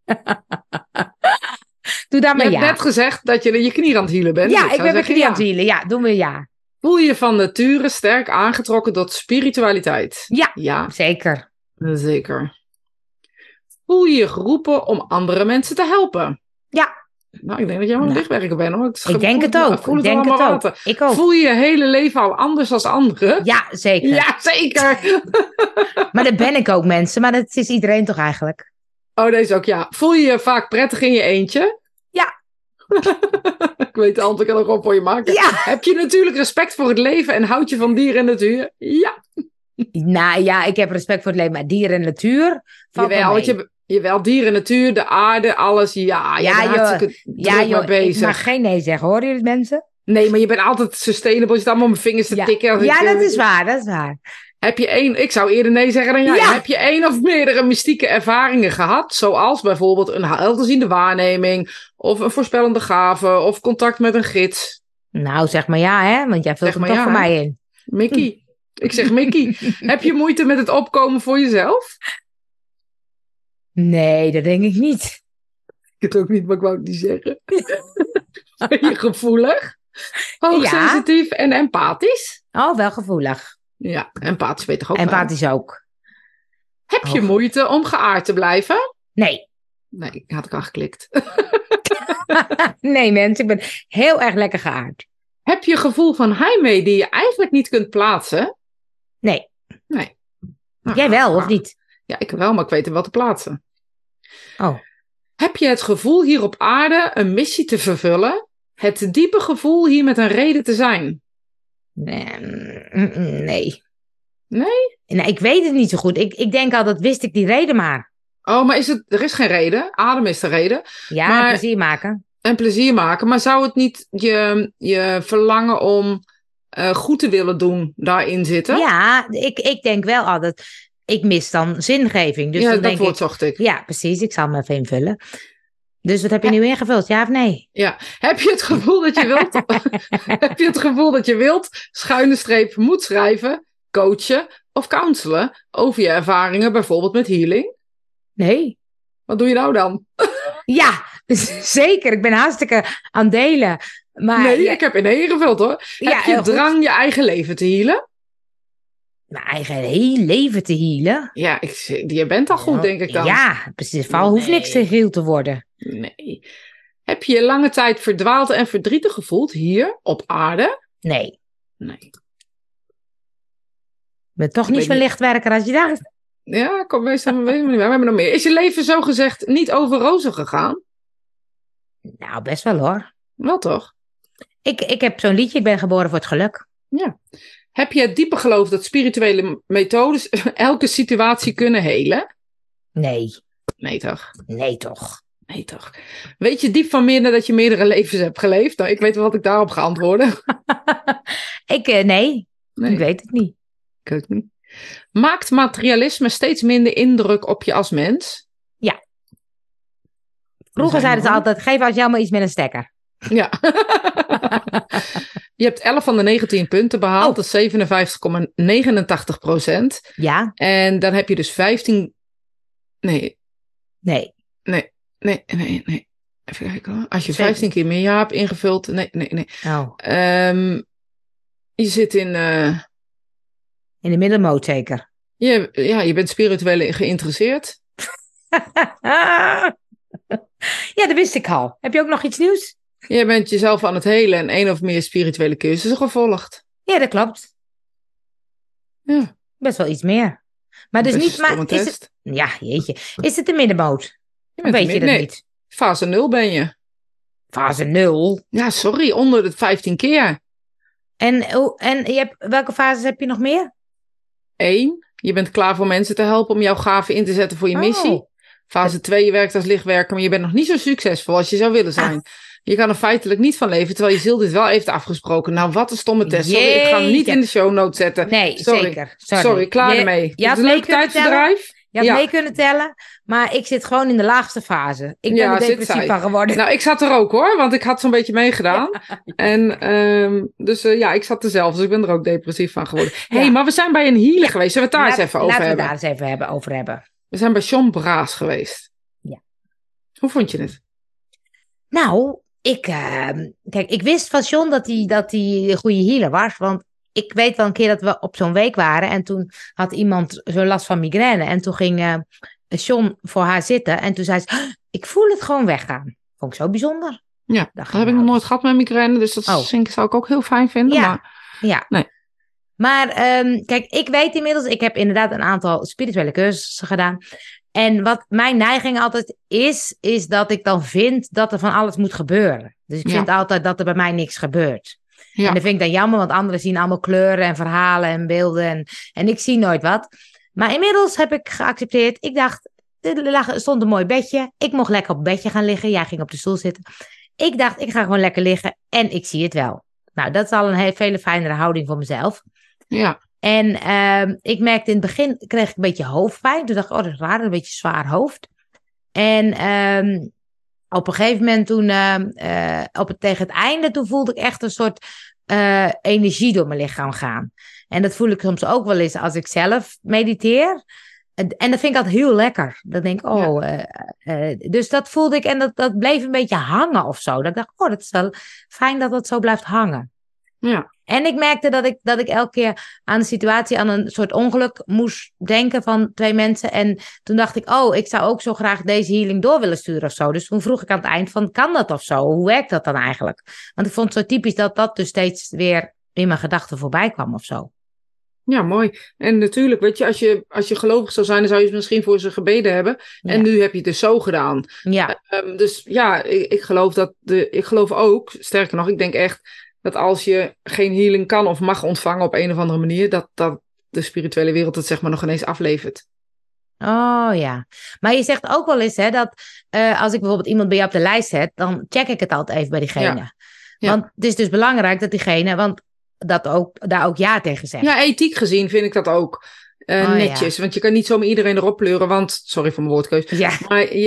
Doe dan maar je hebt net gezegd dat je je knie aan het healen bent. Ja, dus ik ben mijn knie aan het healen. Ja, doen we ja. Voel je van nature sterk aangetrokken tot spiritualiteit? Ja, zeker. Zeker. Voel je je geroepen om andere mensen te helpen? Ja. Nou, ik denk dat jij wel een lichtwerker bent. Hoor. Ik denk het ook. Ik ook. Voel je je hele leven al anders als anderen? Ja, zeker. Ja, zeker. Maar dat ben ik ook, mensen. Maar dat is iedereen toch eigenlijk? Oh, deze ook, ja. Voel je je vaak prettig in je eentje? Ja. Ik weet de antwoord kan ik gewoon voor je maken. Ja. Heb je natuurlijk respect voor het leven en houd je van dieren en natuur? Ja. Nou ja, ik heb respect voor het leven, maar dieren en natuur Jawel, dieren, natuur, de aarde, alles. Ja, joh, bezig. Ik mag geen nee zeggen, hoor je het mensen? Nee, maar je bent altijd sustainable. Je zit allemaal met vingers te tikken. Ja, dat is waar. Heb je ik zou eerder nee zeggen dan jij. Ja. Heb je 1 of meerdere mystieke ervaringen gehad? Zoals bijvoorbeeld een helderziende waarneming, of een voorspellende gave, of contact met een gids? Nou, zeg maar ja, hè? Want jij vult hem toch voor mij in. Mickey. Ik zeg Mickey. Heb je moeite met het opkomen voor jezelf? Nee, dat denk ik niet. Ik het ook niet, maar ik wou het niet zeggen. Ben je gevoelig? Hoogsensitief en empathisch? Oh, wel gevoelig. Ja, empathisch weet toch ook wel. Empathisch ook. Heb je moeite om geaard te blijven? Nee. Nee, had ik al geklikt. Nee, mensen, ik ben heel erg lekker geaard. Heb je gevoel van heimwee die je eigenlijk niet kunt plaatsen? Nee. Nee. Nou, Jij wel, of niet? Ja, ik wel, maar ik weet hem wel te plaatsen. Oh. Heb je het gevoel hier op aarde een missie te vervullen? Het diepe gevoel hier met een reden te zijn? Nee. Nee? Nee, ik weet het niet zo goed. Ik denk al, dat wist ik die reden maar. Oh, maar er is geen reden. Adem is de reden. Ja, maar, plezier maken. En plezier maken. Maar zou het niet je verlangen om goed te willen doen daarin zitten? Ja, ik denk wel altijd, ik mis dan zingeving. Dus ja, dan dat denk woord zocht ik. Ja, precies. Ik zal hem even invullen. Dus wat heb je nu ingevuld? Ja of nee? Ja. Heb je het gevoel dat je wilt... heb je het gevoel dat je wilt... /... moet schrijven... coachen of counselen... over je ervaringen bijvoorbeeld met healing? Nee. Wat doe je nou dan? Ja, zeker. Ik ben hartstikke aan het delen. Maar nee, ik heb in één gevuld hoor. Ja, heb je drang je eigen leven te healen? Mijn eigen heel leven te healen? Ja, je bent al goed, denk ik dan. Ja, precies. Hoeft niks te heal te worden. Nee. Heb je lange tijd verdwaald en verdrietig gevoeld hier op aarde? Nee. Nee. Ik ben toch niet zo'n lichtwerker als je dacht. Ja, kom meestal. We hebben nog meer. Is je leven zo gezegd niet over rozen gegaan? Nou, best wel hoor. Wel toch? Ik heb zo'n liedje, ik ben geboren voor het geluk. Ja. Heb je het diepe geloof dat spirituele methodes elke situatie kunnen helen? Nee. Nee toch? Nee toch? Nee toch? Weet je diep van binnen dat je meerdere levens hebt geleefd? Nou, ik weet wel wat ik daarop ga antwoorden. Nee. Ik weet het niet. Ik ook niet. Maakt materialisme steeds minder indruk op je als mens? Ja. Vroeger zeiden ze altijd, geef als jou maar iets met een stekker. Ja. Je hebt 11 van de 19 punten behaald. Dat is 57,89%. Ja. En dan heb je dus 15... Nee. Even kijken hoor. Als je 15 keer meer ja hebt ingevuld... Nee. Oh. Je zit in... In de middenmoot zeker. Je bent spiritueel geïnteresseerd. Ja, dat wist ik al. Heb je ook nog iets nieuws? Je bent jezelf aan het helen en 1 of meer spirituele cursussen gevolgd. Ja, dat klopt. Ja. Best wel iets meer. Maar dus niet... Maar is het, ja, jeetje. Is het de middenmoot? Weet je dat niet? Fase 0 ben je. Fase 0? Ja, sorry. Onder de 15 keer. En welke fases heb je nog meer? 1. Je bent klaar voor mensen te helpen om jouw gaven in te zetten voor je missie. Fase 2. Je werkt als lichtwerker, maar je bent nog niet zo succesvol als je zou willen zijn. Je kan er feitelijk niet van leven, terwijl je ziel dit wel heeft afgesproken. Nou, wat een stomme test. Sorry, ik ga hem niet in de show notes zetten. Nee, zeker. Sorry, klaar ermee. Je had een leuk tijdsverdrijf. Je had mee kunnen tellen, maar ik zit gewoon in de laagste fase. Ik ben er depressief van geworden. Nou, ik zat er ook hoor, want ik had zo'n beetje meegedaan. Ja. En ik zat er zelf, dus ik ben er ook depressief van geworden. Hé, maar we zijn bij een healer geweest. Zullen we het daar eens even over hebben? Laten we daar eens even over hebben. We zijn bij John Braas geweest. Ja. Hoe vond je het? Nou, kijk, ik wist van John dat hij een goede healer was, want ik weet wel een keer dat we op zo'n week waren en toen had iemand zo last van migraine en toen ging John voor haar zitten en toen zei ze, ik voel het gewoon weggaan. Vond ik zo bijzonder. Ja, dat heb ik nog nooit gehad met migraine, dus dat zou ik ook heel fijn vinden. Ja, maar... ja. Nee. Maar kijk, ik weet inmiddels, ik heb inderdaad een aantal spirituele cursussen gedaan. En wat mijn neiging altijd is dat ik dan vind dat er van alles moet gebeuren. Dus ik vind altijd dat er bij mij niks gebeurt. Ja. En dat vind ik dan jammer, want anderen zien allemaal kleuren en verhalen en beelden. En ik zie nooit wat. Maar inmiddels heb ik geaccepteerd. Ik dacht, er stond een mooi bedje. Ik mocht lekker op het bedje gaan liggen. Jij ging op de stoel zitten. Ik dacht, ik ga gewoon lekker liggen en ik zie het wel. Nou, dat is al een hele fijnere houding voor mezelf. Ja. En ik merkte in het begin, kreeg ik een beetje hoofdpijn. Toen dacht ik, dat is raar, een beetje zwaar hoofd. En op een gegeven moment toen, tegen het einde, toen voelde ik echt een soort energie door mijn lichaam gaan. En dat voel ik soms ook wel eens als ik zelf mediteer. En dat vind ik altijd heel lekker. Dan denk ik, dus dat voelde ik en dat bleef een beetje hangen of zo. Dat ik dacht, dat is wel fijn dat dat zo blijft hangen. Ja. En ik merkte dat ik elke keer aan de situatie, aan een soort ongeluk moest denken van 2 mensen. En toen dacht ik, ik zou ook zo graag deze healing door willen sturen of zo. Dus toen vroeg ik aan het eind van, kan dat of zo? Hoe werkt dat dan eigenlijk? Want ik vond het zo typisch dat dus steeds weer in mijn gedachten voorbij kwam of zo. Ja, mooi. En natuurlijk, weet je, als je gelovig zou zijn, dan zou je misschien voor ze gebeden hebben. Ja. En nu heb je het dus zo gedaan. Ja. Dus ja, ik geloof ook, sterker nog, ik denk echt dat als je geen healing kan of mag ontvangen op een of andere manier, dat de spirituele wereld het zeg maar nog ineens aflevert. Oh ja. Maar je zegt ook wel eens hè, dat als ik bijvoorbeeld iemand bij jou op de lijst zet, dan check ik het altijd even bij diegene. Ja. Want het is dus belangrijk dat diegene, want daar ook ja tegen zegt. Ja, ethiek gezien vind ik dat ook netjes. Ja. Want je kan niet zomaar iedereen erop pleuren, want, sorry voor mijn woordkeus, Ja. maar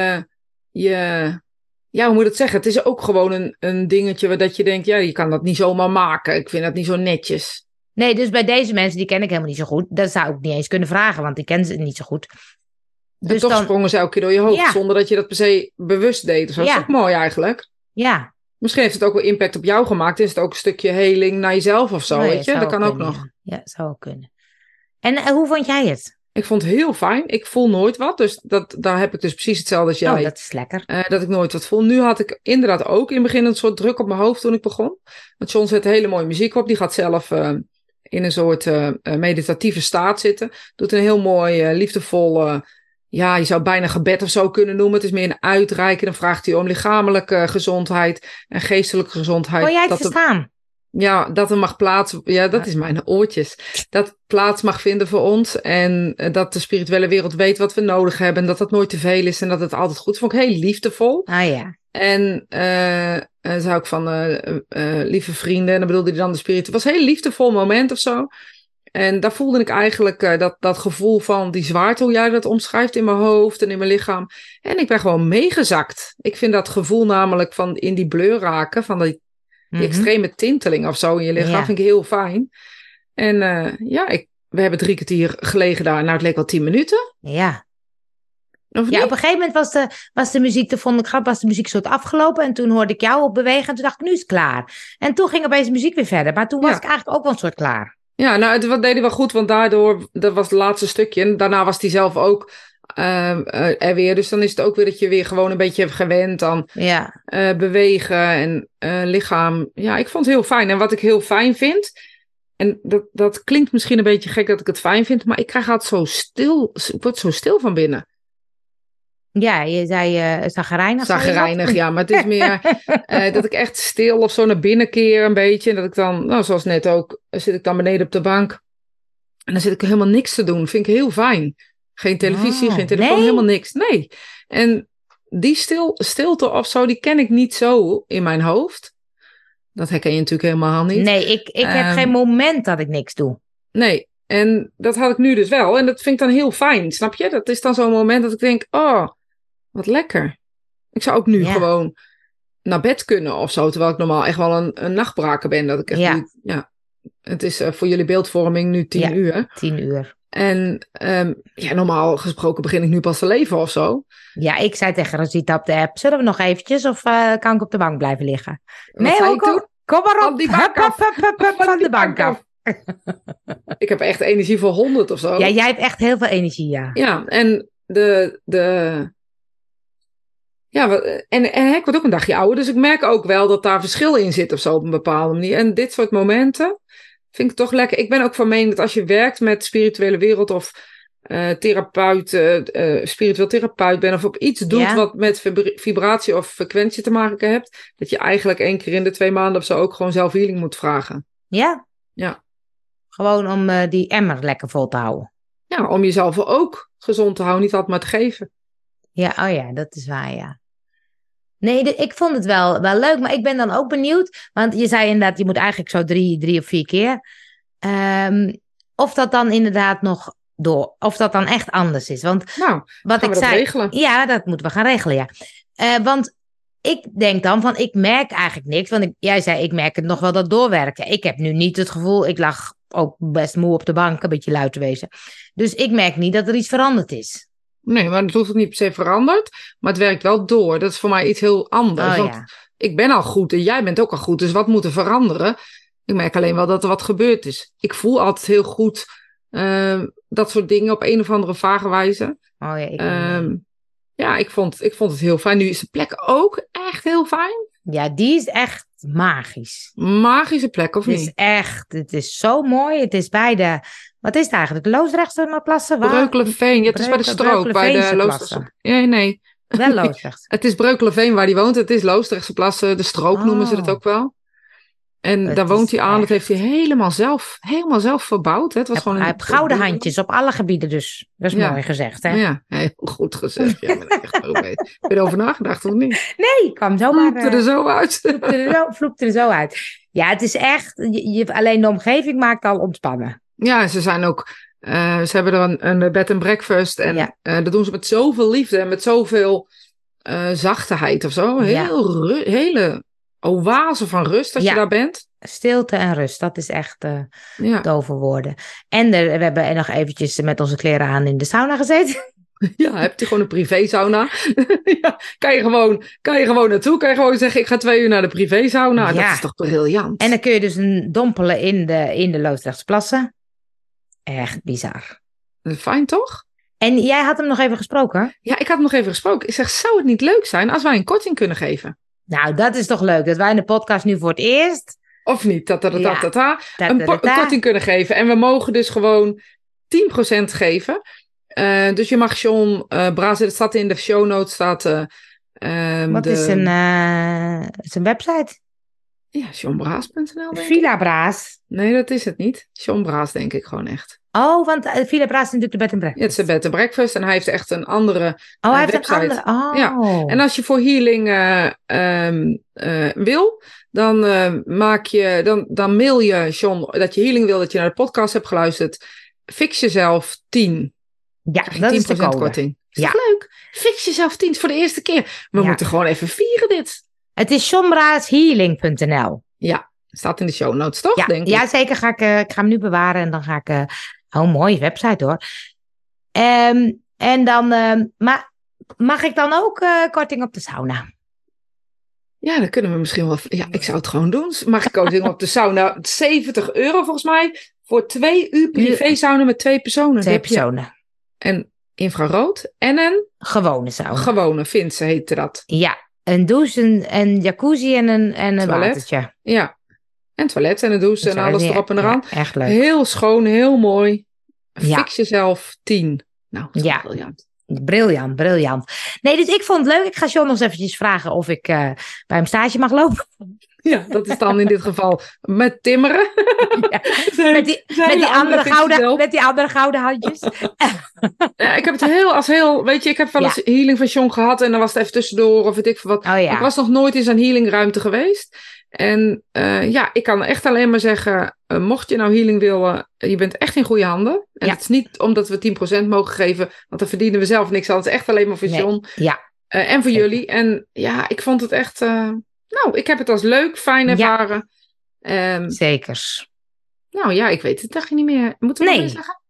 ja, hoe moet ik het zeggen? Het is ook gewoon een dingetje dat je denkt, ja, je kan dat niet zomaar maken. Ik vind dat niet zo netjes. Nee, dus bij deze mensen, die ken ik helemaal niet zo goed. Dat zou ik niet eens kunnen vragen, want ik ken ze niet zo goed. En Dus toch sprongen ze elke keer door je hoofd, zonder dat je dat per se bewust deed. Dat is ook mooi eigenlijk. Ja. Misschien heeft het ook wel impact op jou gemaakt. Is het ook een stukje heling naar jezelf of zo, weet je? Dat kan ook nog. Ja, zou ook kunnen. En hoe vond jij het? Ik vond het heel fijn. Ik voel nooit wat. Dus daar heb ik dus precies hetzelfde als jij. Oh, dat is lekker. Dat ik nooit wat voel. Nu had ik inderdaad ook in het begin een soort druk op mijn hoofd toen ik begon. Want John zet hele mooie muziek op. Die gaat zelf in een soort meditatieve staat zitten. Doet een heel mooi, liefdevol... ja, je zou bijna gebed of zo kunnen noemen. Het is meer een uitreiken. Dan vraagt hij om lichamelijke gezondheid en geestelijke gezondheid. Kon jij het verstaan? Dat er mag plaats... Ja, dat is mijn oortjes. Dat plaats mag vinden voor ons. En dat de spirituele wereld weet wat we nodig hebben. En dat dat nooit te veel is. En dat het altijd goed is. Vond ik heel liefdevol. Ah ja. En zei ook van lieve vrienden. En dan bedoelde hij dan de spirit. Het was een heel liefdevol moment of zo. En daar voelde ik eigenlijk dat gevoel van die zwaarte, hoe jij dat omschrijft, in mijn hoofd en in mijn lichaam. En ik ben gewoon meegezakt. Ik vind dat gevoel namelijk van in die blur raken, van die extreme tinteling of zo in je lichaam, vind ik heel fijn. En we hebben 3 kwartier gelegen daar. Nou, het leek wel 10 minuten. Ja. Of ja, op een gegeven moment was de muziek, dat vond ik grappig, was de muziek soort afgelopen. En toen hoorde ik jou op bewegen en toen dacht ik, nu is het klaar. En toen ging opeens de muziek weer verder. Maar toen was ik eigenlijk ook wel een soort klaar. Ja, nou, dat deed hij wel goed, want daardoor, dat was het laatste stukje. En daarna was hij zelf ook er weer. Dus dan is het ook weer dat je weer gewoon een beetje hebt gewend aan bewegen en lichaam. Ja, ik vond het heel fijn. En wat ik heel fijn vind, en dat klinkt misschien een beetje gek dat ik het fijn vind, maar ik krijg altijd zo stil, ik word zo stil van binnen. Ja, je zei zagrijnig. Zagrijnig, ja, maar het is meer dat ik echt stil of zo naar binnen keer een beetje. En dat ik dan, nou zoals net ook, zit ik dan beneden op de bank. En dan zit ik helemaal niks te doen. Vind ik heel fijn. Geen televisie, geen telefoon, helemaal niks. Nee. En die stilte of zo, die ken ik niet zo in mijn hoofd. Dat herken je natuurlijk helemaal niet. Nee, ik heb geen moment dat ik niks doe. Nee, en dat had ik nu dus wel. En dat vind ik dan heel fijn, snap je? Dat is dan zo'n moment dat ik denk, oh, wat lekker. Ik zou ook nu gewoon naar bed kunnen of zo. Terwijl ik normaal echt wel een nachtbraker ben. Dat ik echt niet, het is voor jullie beeldvorming nu 10 uur. 10 uur. En normaal gesproken begin ik nu pas te leven of zo. Ja, ik zei tegen Rosita op de app, zullen we nog eventjes of kan ik op de bank blijven liggen? Kom maar op. Van die bank af. Van de bank af. Ik heb echt energie voor 100 of zo. Ja, jij hebt echt heel veel energie, ja. Ja, en ik word ook een dagje ouder. Dus ik merk ook wel dat daar verschil in zit of zo op een bepaalde manier. En dit soort momenten vind ik toch lekker. Ik ben ook van mening dat als je werkt met spirituele wereld of spiritueel therapeut bent of op iets doet wat met vibratie of frequentie te maken hebt, dat je eigenlijk 1 keer in de 2 maanden of zo ook gewoon zelf healing moet vragen. Ja? Ja. Gewoon om die emmer lekker vol te houden. Ja, om jezelf ook gezond te houden, niet altijd maar te geven. Ja, oh ja, dat is waar, ja. Nee, ik vond het wel leuk, maar ik ben dan ook benieuwd. Want je zei inderdaad, je moet eigenlijk zo 3 of 4 keer. Of dat dan inderdaad nog of dat dan echt anders is. Want wat ik zei, regelen. Ja, dat moeten we gaan regelen, ja. Want ik denk dan van, ik merk eigenlijk niks. Want jij zei, ik merk het nog wel dat doorwerken. Ik heb nu niet het gevoel, ik lag ook best moe op de bank, een beetje lui te wezen. Dus ik merk niet dat er iets veranderd is. Nee, maar het hoeft ook niet per se veranderd. Maar het werkt wel door. Dat is voor mij iets heel anders. Want ik ben al goed en jij bent ook al goed. Dus wat moet er veranderen? Ik merk alleen wel dat er wat gebeurd is. Ik voel altijd heel goed dat soort dingen op een of andere vage wijze. Oh ja, ik vond het heel fijn. Nu is de plek ook echt heel fijn. Ja, die is echt magisch. Magische plek, of niet? Het is zo mooi. Het is bij de, wat is het eigenlijk? De Loosdrechtse plassen? Breukelenveen, het is bij de strook, bij de Loosdrechtse. Nee. Wel Loosdrecht. Het is Breukelenveen waar die woont. Het is Loosdrechtse plassen, de strook noemen ze het ook wel. En daar woont hij aan. Dat heeft hij helemaal zelf verbouwd. Hè? Het was hij heeft gouden handjes op alle gebieden dus. Dat is mooi gezegd, hè? Ja, heel goed gezegd. Ja, ben echt heb je erover nagedacht of niet? Nee, kwam zomaar. Vloepte er zo uit. Vloepte er zo uit. Ja, het is echt... alleen de omgeving maakt al ontspannen. Ja, ze zijn ook... ze hebben er een bed and breakfast. En dat doen ze met zoveel liefde en met zoveel zachtheid of zo. Hele oase van rust als je daar bent. Stilte en rust, dat is echt dove woorden. En we hebben nog eventjes met onze kleren aan in de sauna gezeten. Ja, heb je gewoon een privé-sauna? Ja, kan je gewoon naartoe? Kan je gewoon zeggen, ik ga 2 uur naar de privé-sauna? Ja. Dat is toch briljant? En dan kun je dus dompelen in de Loosdrechtse plassen. Echt bizar. Fijn, toch? En jij had hem nog even gesproken? Ja, ik had hem nog even gesproken. Ik zeg, zou het niet leuk zijn als wij een korting kunnen geven? Nou, dat is toch leuk, dat wij in de podcast nu voor het eerst... Of niet, een korting kunnen geven. En we mogen dus gewoon 10% geven. Dus je mag John Braas, het staat in de show notes, staat... Wat is zijn website? Ja, johnbraas.nl. Villa Braas. Nee, dat is het niet. John Braas, denk ik gewoon echt. Oh, want Villa Braas is natuurlijk de bed and breakfast. Ja, het is de bed and breakfast en hij heeft echt een andere hij heeft website. Een andere. Oh. Ja. En als je voor healing wil, dan dan mail je John dat je healing wil, dat je naar de podcast hebt geluisterd. Fix jezelf 10. Ja, dat is de code. Korting. Is dat leuk? Fix jezelf 10 voor de eerste keer. We moeten gewoon even vieren dit. Het is johnbraashealing.nl. Ja, staat in de show notes, toch? Denk ik. Ja, zeker. Ik ga hem nu bewaren en dan ga ik... een mooie website hoor. En dan... maar mag ik dan ook korting op de sauna? Ja, dan kunnen we misschien wel... Ja, ik zou het gewoon doen. Mag ik korting op de sauna? €70 volgens mij. Voor 2 uur privé sauna met 2 personen. 2 personen. En infrarood en een... Gewone sauna. Gewone, Finse heette dat. Ja, een douche, een jacuzzi en een watertje. Ja, en toilet en een douche en alles erop en eraan. Ja, echt leuk. Heel schoon, heel mooi. Fix jezelf 10. Nou, dat is briljant. Briljant. Nee, dus ik vond het leuk. Ik ga John nog eens eventjes vragen of ik bij hem stage mag lopen. Ja, dat is dan in dit geval met timmeren. Ja, met die andere gouden handjes. Ja, ik heb het heel, weet je, ik heb wel eens healing van John gehad en dan was het even tussendoor of weet ik veel wat. Ik was nog nooit in zijn healingruimte geweest. En ik kan echt alleen maar zeggen, mocht je nou healing willen, je bent echt in goede handen. En het is niet omdat we 10% mogen geven, want dan verdienen we zelf niks. Dat is echt alleen maar voor John. En voor jullie. En ja, ik vond het echt... ik heb het als leuk, fijn ervaren. Zekers. Nou ja, ik weet het echt niet meer. Moeten we weer zeggen?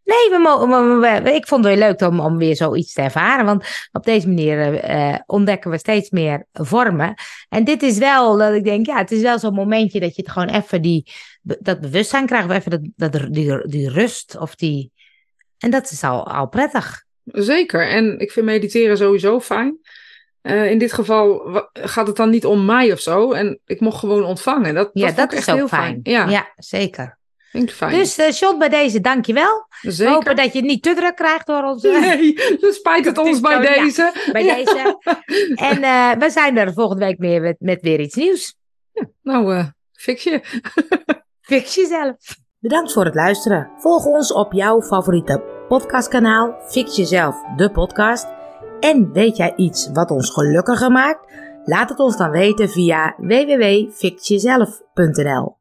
Nee, ik vond het weer leuk om weer zoiets te ervaren. Want op deze manier ontdekken we steeds meer vormen. En dit is wel, dat ik denk, het is wel zo'n momentje dat je het gewoon even dat bewustzijn krijgt. Of even die rust of die... En dat is al prettig. Zeker. En ik vind mediteren sowieso fijn. In dit geval gaat het dan niet om mij of zo. En ik mocht gewoon ontvangen. Dat vond ik echt heel fijn. Ja, zeker. Vind ik fijn. Dus John, bij deze dankjewel. Zeker. We hopen dat je het niet te druk krijgt door ons. Nee, dan spijt het ons bij deze. Ja, bij deze. En we zijn er volgende week meer met weer iets nieuws. Ja, fix je. Fix jezelf. Bedankt voor het luisteren. Volg ons op jouw favoriete podcastkanaal. Fix jezelf, de podcast. En weet jij iets wat ons gelukkiger maakt? Laat het ons dan weten via www.fixjezelf.nl.